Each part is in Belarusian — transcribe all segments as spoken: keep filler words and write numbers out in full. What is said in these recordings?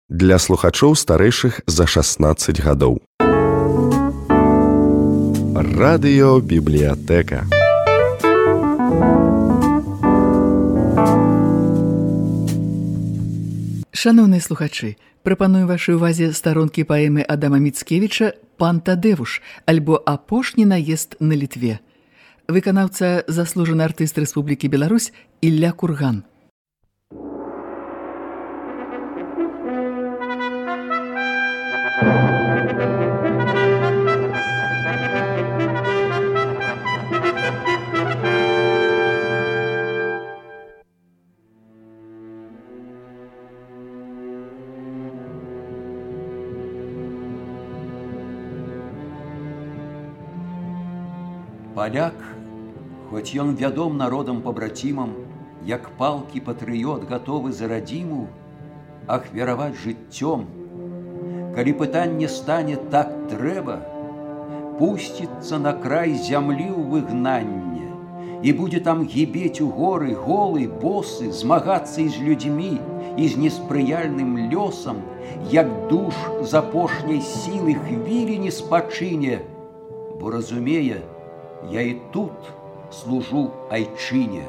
Для слухачоў старэйшых за шаснаццаць гадоў. Радыёбібліятэка. Шаноўныя слухачы, прапаную вашай увазе старонкі паэмы Адама Міцкевіча «Пан Тадэвуш» альбо «Апошні наезд на Літве». Выканаўца заслужаны артыст Рэспублікі Беларусь Ілля Курган. Паляк, хоць ён вядом народам пабрацімам, як палкі патрыёт гатовы за радзіму ахвяраваць жыццём, калі пытанне стане так трэба, пусціцца на край зямлі ў выгнанне і будзе там гібець у горы голы, босы, змагацца і з людзьмі, і з неспрыяльным лёсам, як душ з апошняй сілы хвілі не спачыне, бо разумее, я і тут служу айчыне.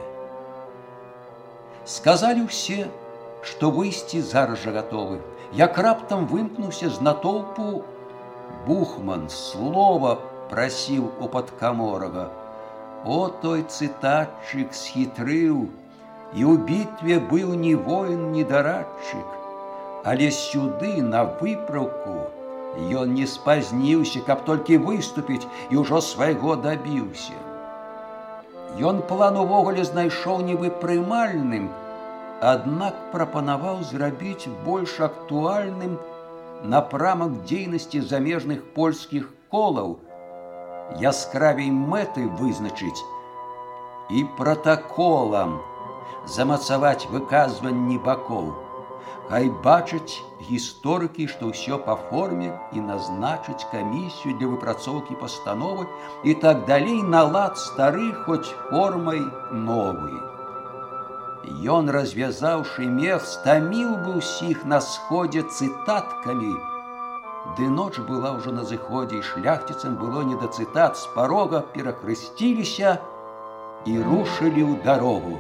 Сказалі ўсе, што выйсці зараз жа гатовы. Як раптам вымкнуўся з натоўпу Бухман, слова прасіў у падкаморага. О, той цытатчык схітрыў, і ў бітве быў ні воін, ні дарадчык, але сюды, на выпраўку, ён не спазніўся, каб толькі выступіць, і ўжо свайго дабіўся. Ён план увогуле знайшоў нібы прымальным, аднак прапанаваў зрабіць больш актуальным напрамак дзейнасці замежных польскіх колаў, яскравей мэты вызначыць і пратаколам замацаваць выказванні бакоў. Хай бачаць гісторыкі, што ўсё па форме, і назначыць камісію для выпрацоўкі пастановы і так далей на лад стары, хоць формай новы. Ён, развязаўшы мех, стаміў бы ўсіх на сходзе цытаткамі. Ды ноч была ўжо на зыходзе, і шляхціцам было не да цытат, з парога перахрысціліся і рушылі ў дарогу.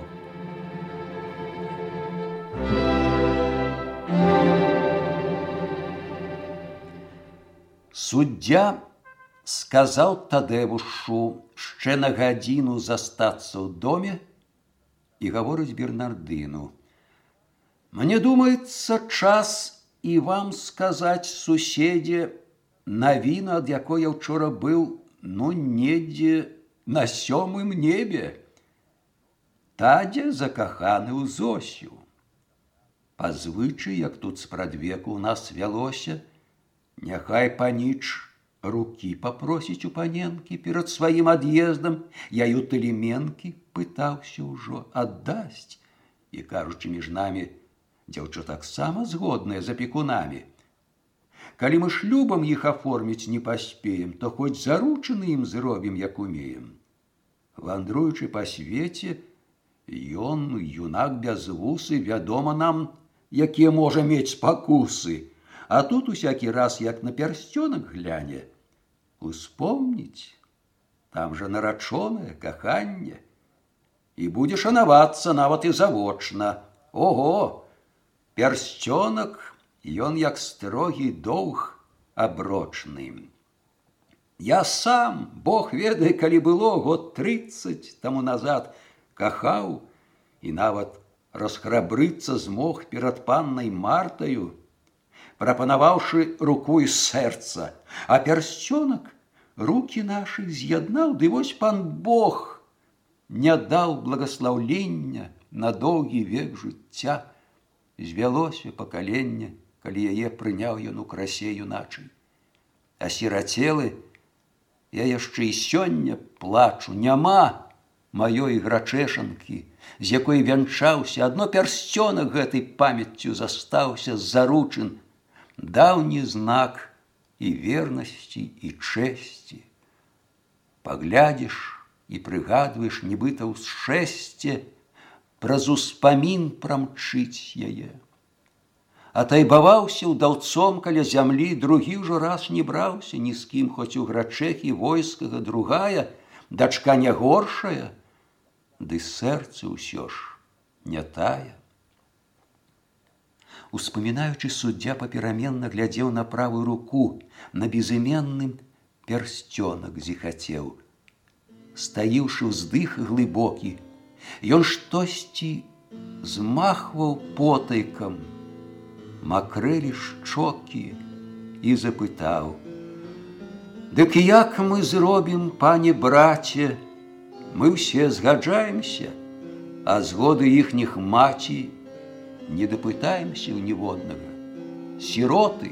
Суддзя сказаў Тадэвушу шчэ на гадзіну застацца ў доме і гаворыць Бернардыну. Мне думаецца, час і вам сказаць, суседзе, навіну, ад якой я ўчора быў, ну, недзе на сёмым небе. Тадзя закаханы ў Зосю. Па звычаі, як тут спрадвеку ў нас вялося, няхай паніч рукі папросіць у паненкі перад сваім ад'ездам. Я і ў Тэліменкі пытаўся ўжо, аддасць. І, кажучы між намі, дзяўчо таксама згодная з апекунамі. Калі мы шлюбам іх аформіць не паспеем, то хоць заручаны ім зробім, як умеем. Вандруючы па свеце, ён, юнак бязвусы, вядома нам, якія можа мець спакусы. А тут усякі раз, як на пярсцёнак гляне, успомніць, там жа нарачонае каханне, і будзе шанавацца нават і завочна. Ого, пярсцёнак, ён як строгі доўг аброчны. Я сам, Бог ведае, калі было год трыццаць таму назад, кахаў і нават расхрабрыцца змог перад паннай Мартаю, прапанаваўшы руку і сэрца, а пярсцёнак рукі нашы з'яднаў, ды вось пан Бог не даў благаслаўлення на доўгі век жыцця. Звялося пакаленне, калі яе прыняў ён у красе юначай. Асірацелы, я яшчэ і сёння плачу, няма маёй грачэшанкі, з якой вянчаўся, адно пярсцёнак гэтай памяццю застаўся заручын, даўні знак і вернасці, і чэсці. Паглядзіш і прыгадваеш, нібыта ў шчэсце, праз успамін прамчыць яе. атайбаваўся ўдаўцом каля зямлі, другі ўжо раз не браўся ні з кім, хоць у грачэхі войскага другая, дачка не горшая, ды сэрце ўсё ж не тая. Успамінаючы, суддзя папераменна глядзеў на правую руку, на безыменным персцёнак зіхацеў. Стаіўшы ўздых глыбокі, ён штосьці змахваў потайкам, макрэлі шчокі і запытаў: «Дык як мы зробім, пане браце? Мы ўсе згаджаемся, а згоды іхніх маці не дапытаемся ў ніводнага. Сіроты».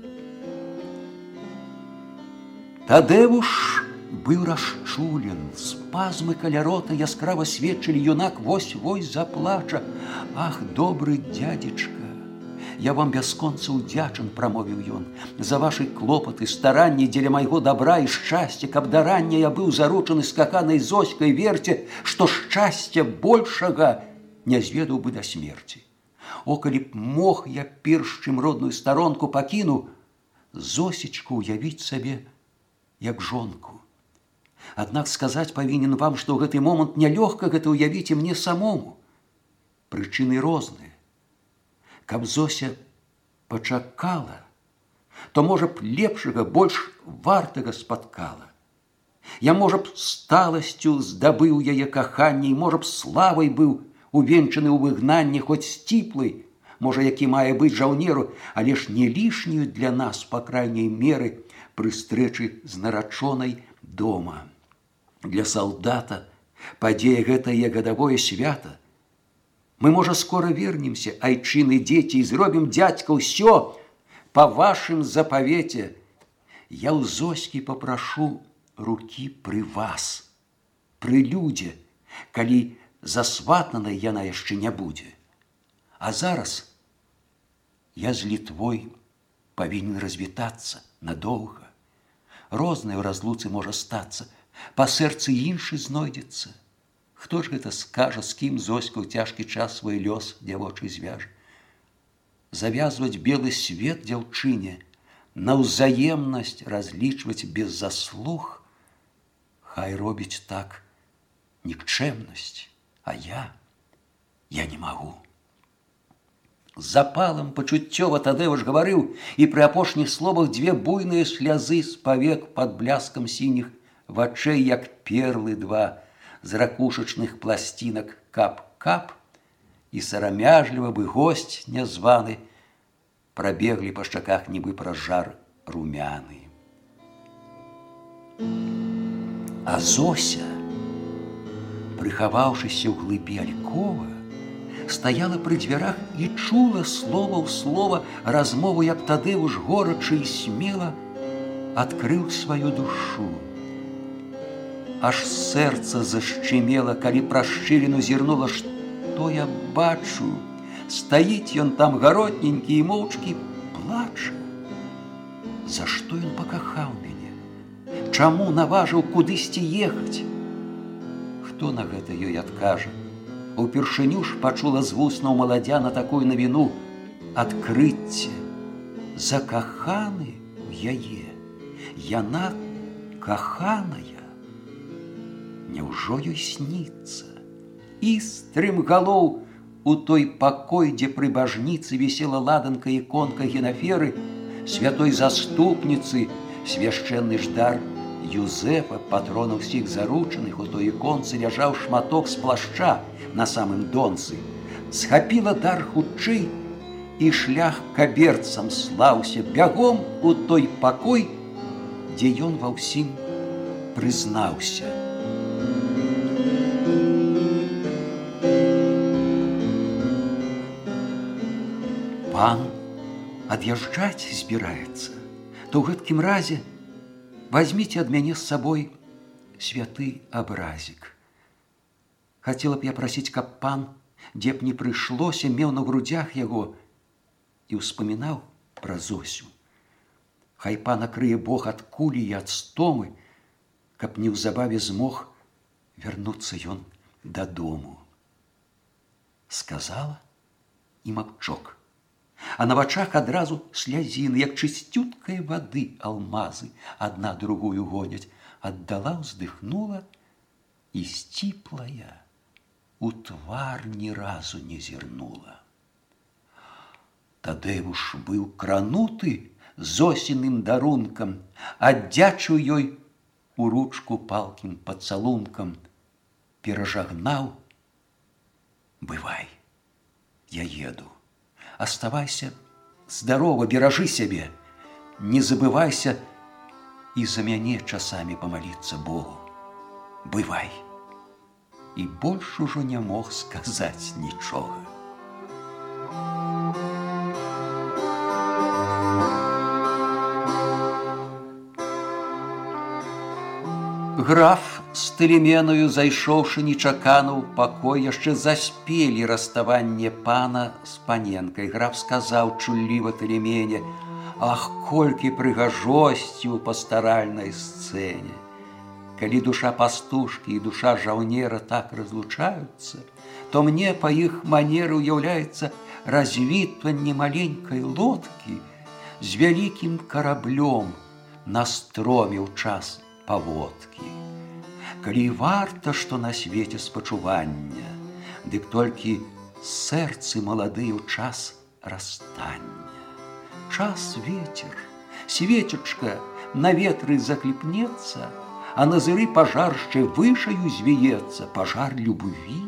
Тадэвуш быў расчулен, спазмы каля рота яскрава сведчылі, юнак вось-вось заплача. «Ах, добры дзядзечка, я вам бясконца ўдзячан», – прамовіў ён, «за вашы клопаты, старанні дзеля майго добра і шчасця, каб да рання я быў заручаны з каханай Зоськай, верце, што шчасця большага не зведаў бы да смерці. О, калі б мог я першчым родную старонку пакіну, Зосечку ўявіць сабе як жонку. Аднак сказаць павінен вам, што ў гэты момант нялёгка гэта ўявіць і мне самому. Прычыны розныя. Каб Зося пачакала, то, можа б, лепшага, больш вартага спаткала. Я, можа б, сталасцю здабыў яе каханне, і, можа б, славай быў увенчаны ў выгнанні, хоць сціплай, можа, які мае быць жаўнеру, але ж не лішнюю для нас, па крайняй меры, пры стрэчы з нарачонай дома. Для салдата падзея гэтае гадавое свята. Мы, можа, скора вернемся, айчыны, дзеці, і зробім, дзядзька, ўсё па вашым запавеце. Я ў Зоські папрашу рукі пры вас, пры людзе, калі засватнанай яна яшчэ не будзе. А зараз я з Літвой павінен развітацца надоўга. Рознае ў разлуцы можа стацца, па сэрцы іншы знойдзецца. Хто ж гэта скажа, з кім Зоська ў цяжкі час свой лёс дзявочы звяжа? Завязваць белы свет дзяўчыне, на ўзаемнасць разлічваць без заслуг, хай робіць так нікчэмнасць, а я, я не магу. З запалам пачуццёва Тадэвуш гаварыў, і пры апошніх словах дзве буйныя слязы з павек пад бляскам сініх вачэй, як перлы два з ракушачных пласцінак, кап-кап, і сарамяжліва бы госць нязваны прабеглі па шчаках, нібы праз жар румяны. А Зося, прыхаваўшыся ў глыбі алькова, стаяла пры дзвярах і чула слова ў слова размову, як Тадэвуш горача і смела адкрыў сваю душу. Аж сэрца зашчымела, калі праз шчыліну зірнула, што я бачу. Стаіць ён там гаротненькі і моўчкі плача. За што ён пакахаў мяне? Чаму наважыў кудысьці ехаць? Хто на гэта ёй адкажа? Упершыню ж пачула з вуснаў маладзяна такую навіну: адкрыцце. Закаханы ў яе. Яна каханая. Няўжо ёй сніцца? І стрымгалоў у той пакой, дзе пры бажніцы вісела ладанка іконка Генаферы, святой заступніцы, свяшчэнны ждар Юзэфа, патрона ўсіх заручаных. У той іконцы ляжаў шматок з плашча на самым донцы. Схапіла дар хутчэй, і шлях каберцам слаўся бягом у той пакой, дзе ён ва ўсім прызнаўся. Пан ад'язджаць збіраецца, то ў гэткім разе возьмите ад мяне з сабой святы абразік. Хацела б я прасіць, каб пан, дзе б не прыйшлося, меў на грудзях яго і ўспамінаў пра Зосю. Хай пан акрые Бог ад кулі і ад стомы, каб неўзабаве змог вярнуцца ён дадому. Сказала і маўчок. а на вачах адразу слязіны, як чысцюткай вады алмазы, адна другую гоняць. Аддала, уздыхнула, і сціплая у твар ні разу не зірнула. Тадеуш быў крануты зосіным дарункам, аддзячыў ёй у ручку палкім пацалункам, перажагнаў: «Бывай, я еду. Оставайся здорова, беражы сябе. Не забывайся і за мяне часамі памаліцца Богу. Бывай». І больш ужо не мог сказаць нічога. Граф з Тэлеменаю, зайшоўшы нечакана ў пакой, яшчэ заспелі раставанне пана з паненкай. Граф сказаў чулліва Тэлемене: «Ах, колькі прыгажосці ў пастаральнай сцэне! Калі душа пастушкі і душа жаўнера так разлучаюцца, то мне па іх манеры ўяўляецца развітванне маленькай лодкі з вялікім караблём на строме ў час паводкі. Калі варта, што на свеце спачування, дык толькі сэрцы маладыя ў час расстання. Час ветер, свечачка на ветры закліпнецца, а на зыры пажар яшчэ вышаю звіецца, пажар любві.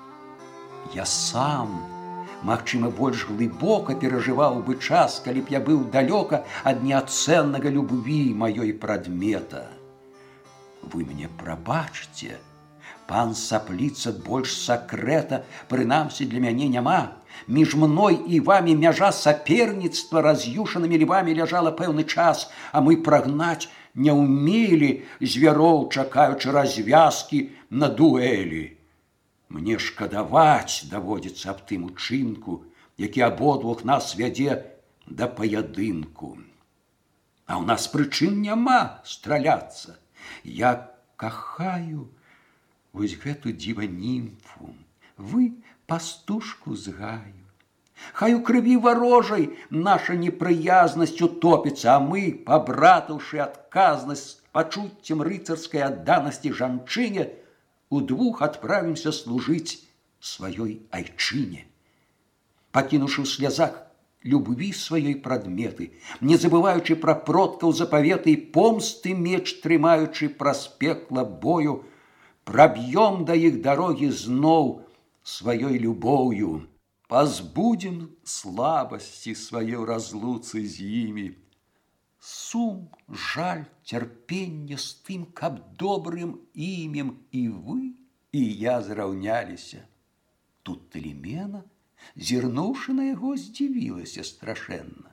Я сам, магчыма, больш глыбока перажываў бы час, калі б я быў далёка ад неацэннага любві маёй прадмета. Вы мне прабачце, пан сапліца больш сакрэта, прынамсі для мяне няма. Між мной і вамі мяжа саперніцтва раз'юшанымі львамі ляжала пэўны час, а мы прагнаць не ўмелі звяроў, чакаючы развязкі на дуэлі. Мне шкадаваць даводзіцца аб тым учынку, які абодвух нас вядзе да паядынку. А ў нас прычын няма страляцца. Я кахаю вось гэту дзіва-німфу, вы пастушку з гаю. Хай у крыві варожай наша непрыязнасць утопіцца, а мы, пабратаўшы адказнасць пачуццем рыцарскай адданасці жанчыне, удвух адправімся служыць сваёй айчыне. Пакінуўшы ў слязах любві сваёй прадметы, не забываючы пра продкаў запаветы і помсты меч трымаючы праз пекла бою, праб'ём да іх дарогі зноў сваёй любоўю, пазбудзем слабасці сваёй разлуцы з імі. Сум, жаль, цярпенне з тым, каб добрым імем і вы, і я зраўняліся. Тут Тэлемена, зірнуўшы на яго, здзівілася страшэнна.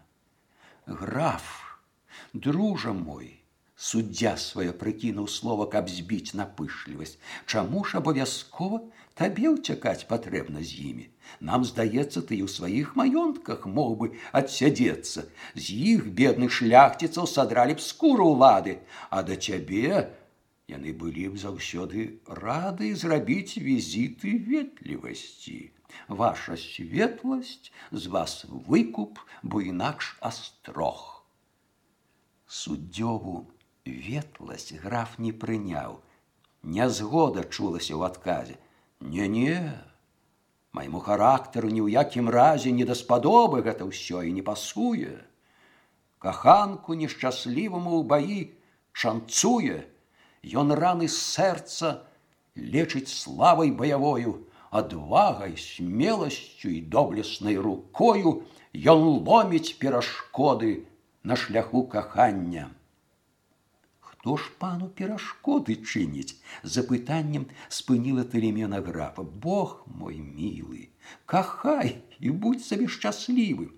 Граф, дружа мой, суддзя свая прыкінуў слова, каб збіць напышлівасць, чаму ж абавязкова табе ўцякаць патрэбна з імі? Нам здаецца, ты і ў сваіх маёнтках мог бы адсядзецца. З іх, бедных шляхціцаў, садралі б скуру ўлады, а да цябе яны былі б заўсёды рады зрабіць візіты ветлівасці. Ваша светласць, з вас выкуп, бо інакш астрог. Суддзёву ветласць граф не прыняў. Нязгода чулася ў адказе. Не-не, майму характару ні ў якім разе не даспадобы гэта ўсё і не пасуе. Каханку нешчасліваму ў баі шанцуе, ён раны з сэрца лечыць славай баявою, адвагай, смеласцю і доблеснай рукою ён ломіць перашкоды на шляху кахання. Хто ж пану перашкоды чыніць? Запытаннем спыніла Тэлемена графа. Бог мой мілы, кахай і будь сабе шчаслівы.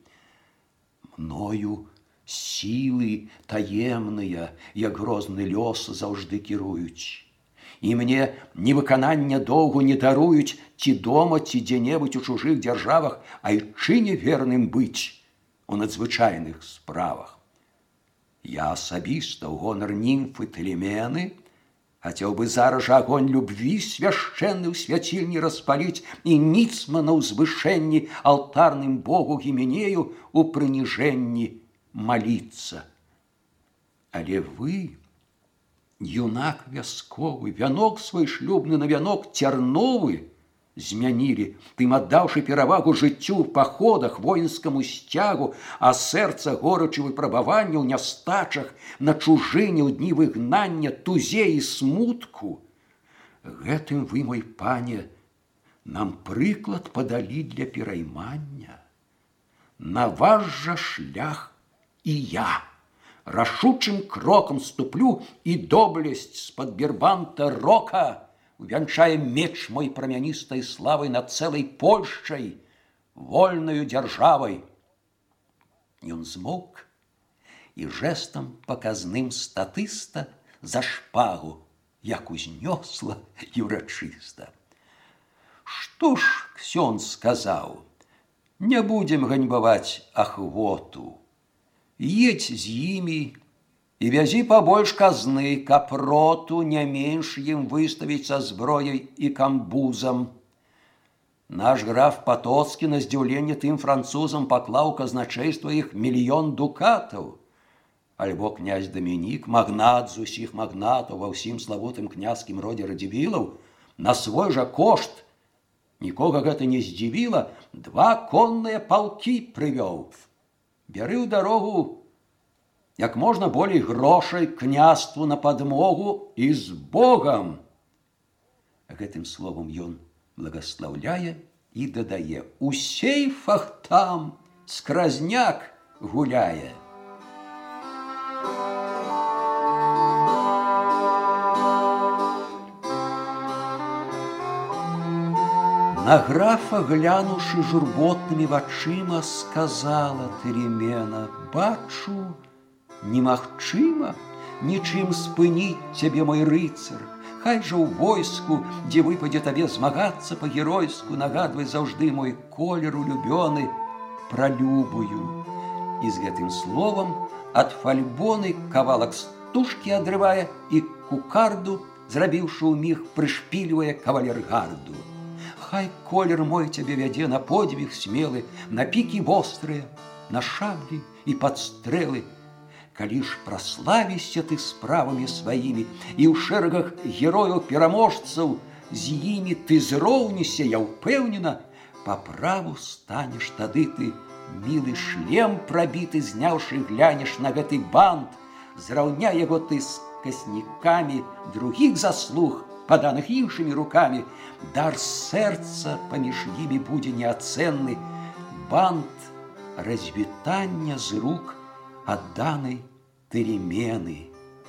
Мною сілы таемныя, як грозны лёс, заўжды кіруюць. І мне невыканання доўгу не даруюць ці дома, ці дзе-небудзь у чужых дзяржавах, айчыне верным быць у надзвычайных справах. Я асабіста ў гонар німфы Тэлемены Хотел бы зараз же огонь любви священный у святильни распалить и ницма на узвышенни алтарным Богу Гименею у приниженни молиться. Але вы, юнак вясковы, вянок свой шлюбны на вянок терновы змянили, тым аддаўшы перавагу жыццю в походах, воинскому сцягу, а сэрца горачы выпрабавання ў нястачах, на чужыне ў дні выгнання, тузе і смутку. Гэтым вы, мой пане, нам прыклад падалі для пераймання. На ваш жа шлях і я рашучым крокам ступлю, і доблесць з-пад бербанта рока увянчае меч мой прамяністай славай над цэлай Польшчай, вольнаю дзяржавай. Ён змоўк і жэстам паказным статыста за шпагу, як узнёсла і ўрачыста. Што ж ксёндз сказаў? Не будзем ганьбаваць ахвоту. Едь з імі і вязі пабольш казны, каб роту не менш ім выставіць са зброяй і камбузам. Наш граф Потоцкі на здзіўленне тым французам паклаў казначэйства іх мільён дукатаў. Альбо князь Дамінік, магнат з усіх магнатаў ва ўсім славутым князькім родзе Радзівілаў, на свой жа кошт, нікога гэта не здзівіла, два конныя палкі прывёў. Бяры ў дарогу як можна болей грошай княству на падмогу і з Богам. Гэтым словам ён благаслаўляе і дадае: у сейфах там скразняк гуляе. На графа, глянуўшы журботнымі вачыма, сказала Тэремена: бачу, немагчыма нічым спыніць цябе, мой рыцар. Хай жа ў войску, дзе выпадзе табе змагацца па-геройску, нагадвай заўжды мой колер улюбёны пра любую. І з гэтым словам ад фальбоны кавалак стужкі адрывае і кукарду, зрабіўшы ўміг, прышпільвае кавалергарду. Хай колер мой цябе вядзе на подвіг смелы, на пікі вострыя, на шаблі і падстрэлы. Калі ж праславішся ты справамі сваімі і ў шэрагах герояў-пераможцаў з імі ты зроўнішся, я ўпэўнена, па праву станеш тады ты, мілы шлем прабіты, зняўшы глянеш на гэты бант, зраўняй яго ты з каснікамі другіх заслуг, паданых іншымі рукамі. Дар сэрца паміж імі будзе неацэнны, бант развітання з рук адданай Тэремены.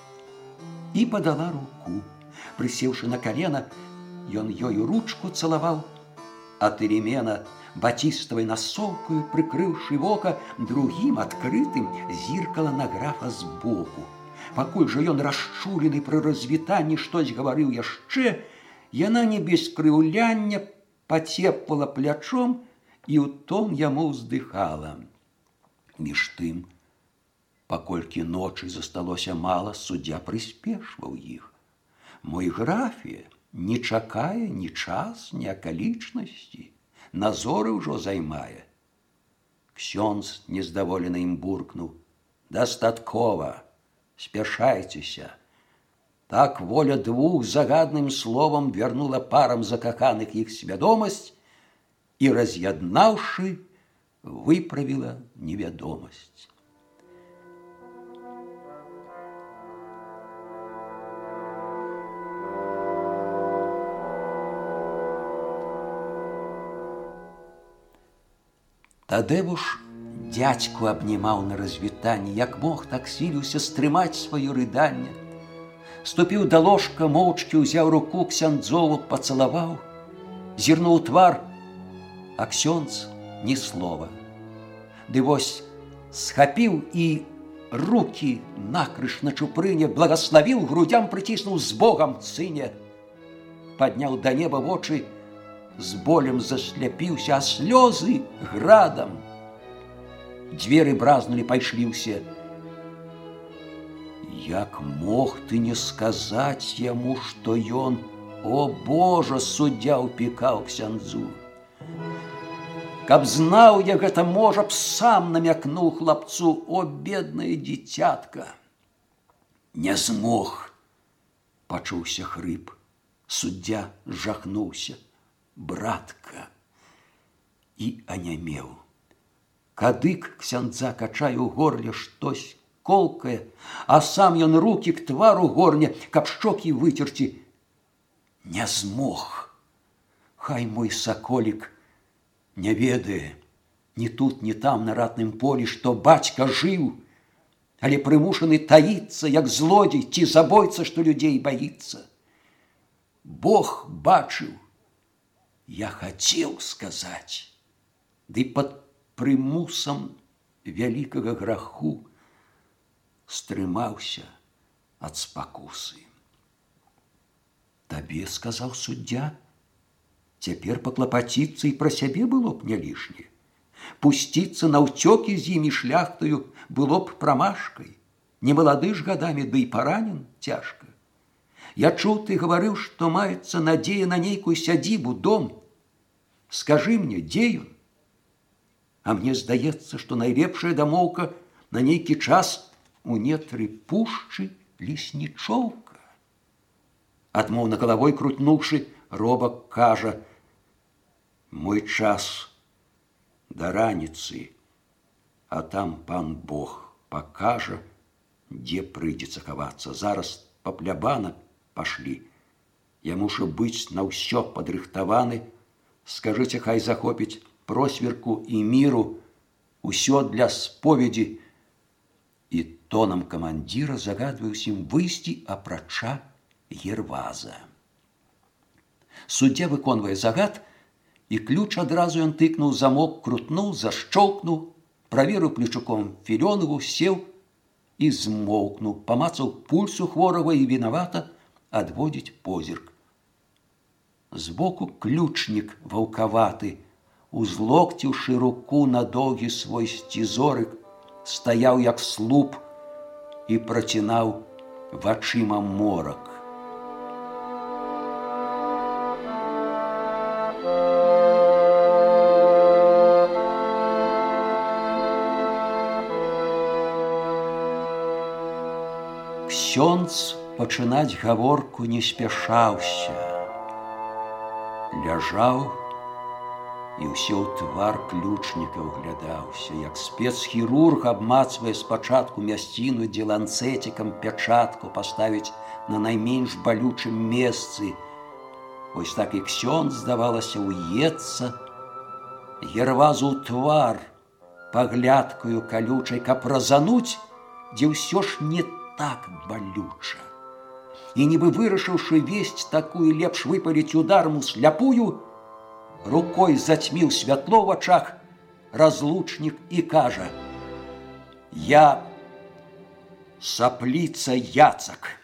І падала руку. Прысеўшы на калена, ён ёю ручку цалаваў, а Тэремена батіставай насоўкаю, прыкрыўшы вока, другім адкрытым зіркала на графа збоку. Пакуль жа ён расчулены пры развітанні штось гаварыў яшчэ, яна не без крыўляння пацепала плячом і ў тон яму ўздыхала. Між тым, паколькі ночы засталося мала, суддзя прыспешваў іх. Мой графе не чакае ні час, ні акалічнасці, на зоры ўжо займае. Ксёндз нездаволена ім буркнуў: дастаткова, спяшайцеся. Так воля двух загадным словам вярнула парам закаханых іх свядомасць і, раз'яднаўшы, выправіла невядомасць. Тадэвуш дзядзьку абнімаў на развітанні, як мог, так сіліўся стрымаць сваё рыданне. Ступіў да ложка, моўчкі ўзяў руку ксяндзову, пацалаваў, зірнуў твар, а ксёндз ні слова. Ды вось схапіў і рукі накрыж на чупрыне, благаславіў, грудям прыціснуў: з Богам, сыне. Падняў да неба вочы, з болем засляпіўся, а слёзы градам. Дзверы бразнулі, пайшлі ўсе. Як мог ты не сказаць яму, што ён, о Божа, суддзя ўпікаў ксяндзу. Каб знаў я гэта, можа б, сам намякнуў хлапцу, о, беднае дзіцятка. Не змог. Пачуўся хрып. Суддзя жахнуўся. Братка. І анямеў. Кадык ксяндза качае ў горле штось колкае, а сам ён рукі к твару горне, каб шчокі выцерці. Не змог. Хай мой саколік не ведае, ні тут, ні там на ратным полі, што бацька жыў, але прымушаны таіцца, як злодзей ці забойца, што людзей баіцца. Бог бачыў. Я хацеў сказаць, ды пад прымусам вялікага граху стрымаўся ад спакусы. Табе, сказаў суддзя, цяпер паклапаціцца і пра сябе было б не лішне. Пусціцца наўцёкі з імі шляхтаю было б прамашкай. Не малады ж гадамі, ды і паранен цяжка. Я чуў, ты гаварыў, што маецца надзея на нейкую сядзібу, дом. Скажы мне, дзе ён? А мне здаецца, што найлепшая дамоўка на нейкі час у нетры пушчы леснічоўка. Адмоўна галавой крутнуўшы, робак кажа: мой час да раніцы, а там пан Бог пакажа, дзе прыйдзецца хавацца. Зараз па-плябана пашлі. Я мушу быць на ўсё падрыхтаваны. Скажыце, хай захопіць просверку і міру, усё для споведзі. І тонам камандзіра загадваю ўсім выйсці апрача Герваза. Суддзя выконвае загад, і ключ адразу ён тыкнуў, замок крутнуў, зашчоўкнуў, праверыў плечуком філёнгу, сеў і змоўкнуў, памацаў пульсу хворага і вінавата адводзіць позірк. Збоку ключнік ваўкаваты, узлокціўшы руку на доўгі свой сцізорык, стаяў як слуп і працінаў вачыма морак. Ксёндз пачынаць гаворку не спяшаўся. Ляжаў і ўсё ў твар ключніка ўглядаўся, як спецхірург абмацвае спачатку мясціну, дзе ланцэцікам пячатку паставіць на найменш балючым месцы. Вось так і ксёндз, здавалася, уецца Гервазу ў твар паглядкаю калючай, каб разануць, дзе ўсё ж не так балюча. І нібы вырашыўшы весць такую, лепш выпаліць ударам усляпую, рукой зацьміў святло ў вачах разлучнік і кажа: я сапліца Яцак.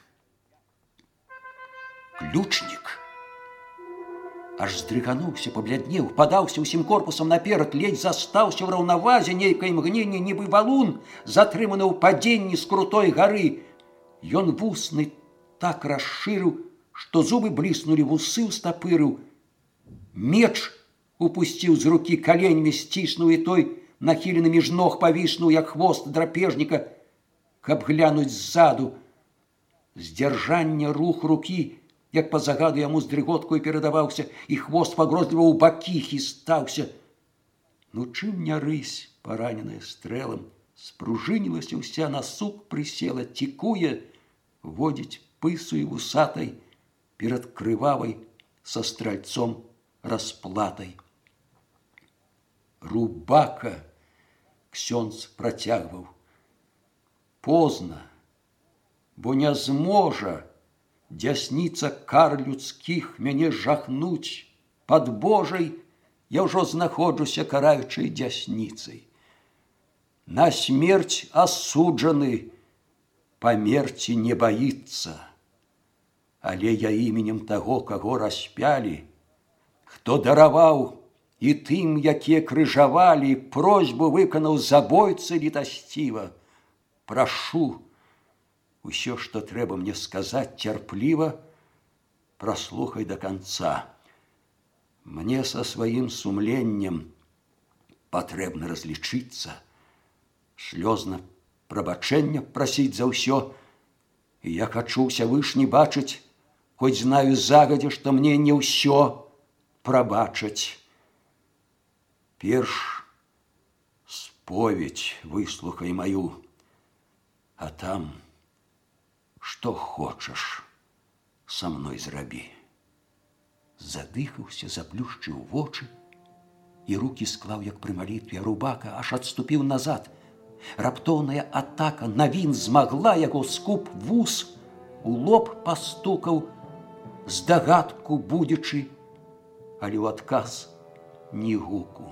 Ключнік аж здрыгануўся, пабляднеў, падаўся ўсім корпусам наперад, ледзь застаўся ў раўнавазе, нейкае імгненне, нібы валун, затрыманы ў падзенні з крутой гары. Ён вусны так расшырыў, што зубы бліснулі, вусы ўстапырыў. Меч упусціў з рукі, каленьмі сціснуў, і той нахілены між ног павіснуў, як хвост драпежніка, каб глянуць ззаду. Здзяржання рух рукі, як па загаду яму з дрыготкаю перадаваўся, і хвост пагрозліва ў бакі хістаўся. Ну чым не рысь, параненая стрэлам, спружынілася ўся, на сук прысела, цікуе, водзіць пысу і вусатай перад крывавай са стральцом расплатай. Рубака, ксёндз працягваў, позна, бо не зможа дзясніца кар людскіх мяне жахнуць. Пад Божай я ўжо знаходжуся караючай дзясніцай. На смерць асуджаны, памерці не баіцца. Але я іменем таго, каго распялі, хто дараваў і тым, якія крыжавалі, просьбу выканаў забойцы літасціва. Прашу, Усё, што трэба мне сказаць цярпліва, праслухай да канца. Мне са сваім сумленнем патрэбна разлічыцца, слёзна прабачэння прасіць за ўсё, і я хачу ўсявышні бачыць, хоць знаю загадзя, што мне не ўсё прабачаць. Перш споведь выслухай маю, а там што хочаш са мной зрабі. Задыхаўся, заплюшчыў вочы і рукі склаў, як пры малітве. Рубака аж адступіў назад. Раптоўная атака навін змагла яго, скуп вус у лоб пастукаў, здагадку будзячы, але ў адказ ні гуку.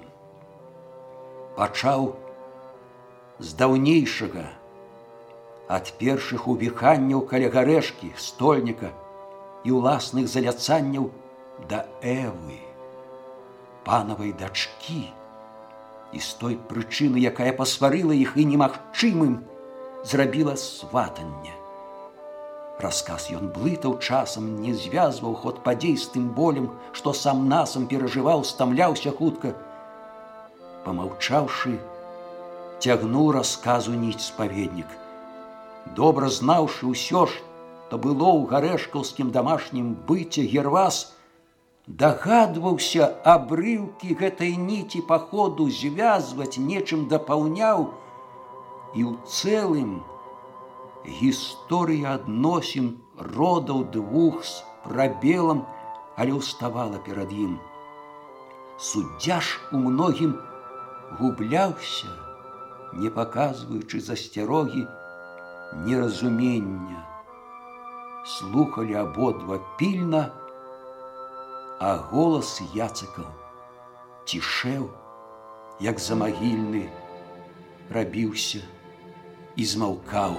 Пачаў з даўнейшага, ад першых увіханняў каля гарэшкі, стольніка і ўласных заляцанняў да Эвы, панавай дачкі, і з той прычыны, якая пасварыла іх і немагчымым зрабіла сватанне. Расказ ён блытаў часам, не звязваў ход падзей з тым болем, што сам насам перажываў, стамляўся хутка. Памаўчаўшы, цягнуў расказу ніць спаведнік. Добра знаўшы ўсё, што было ў гарэшкаўскім дамашнім быце, Гервас дагадваўся абрыўкі гэтай ніці па ходу звязваць, нечым дапаўняў, і ў цэлым гісторыя адносін родаў двух з прабелам, але ўставала перад ім. Суддзя ж у многім губляўся, не паказваючы засцярогі неразумення. Слухалі абодва пільна, а голас Яцыкаў цішэў, як замагільны, рабіўся і змаўкаў.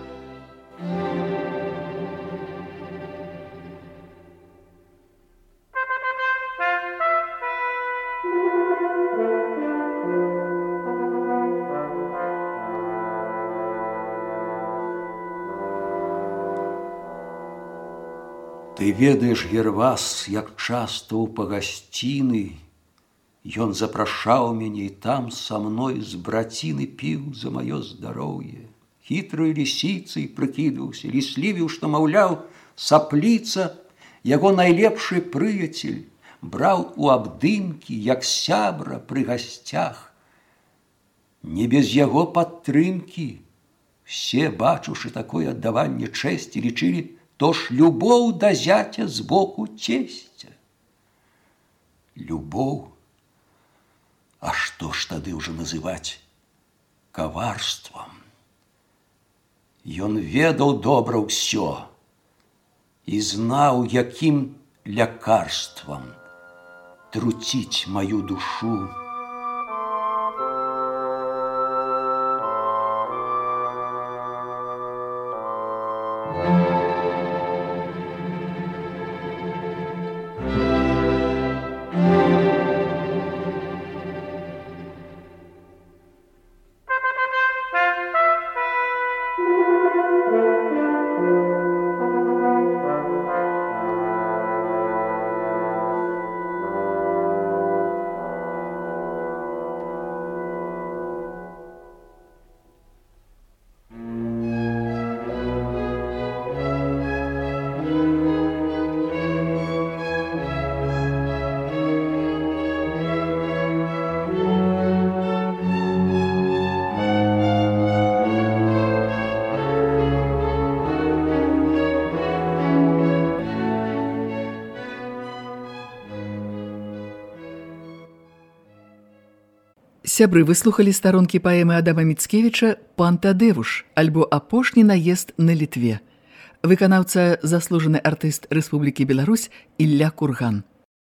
Ты ведаеш, Гервас, як часта ў пагасціны ён запрашаў мяне, і там са мной з браціны піў за маё здароўе. Хітрай лісіцай прыкідваўся, ліслівіў, што, маўляў, сапліца, яго найлепшы прыяцель, браў у абдымкі, як сябра пры гасцях. Не без яго падтрымкі все, бачыўшы такое аддаванне чэсці, лічылі, то ж любоў да зяця з боку цесця. Любоў? А што ж тады ўжо называць каварствам? Ён ведаў добра ўсё і знаў, якім лякарствам труціць маю душу. Сябры, вы слухалі старонкі паэмы Адама Міцкевіча «Пан Тадевуш» альбо «Апошні наезд на Літве». Выканаўца заслужаны артыст Рэспублікі Беларусь Ілля Курган.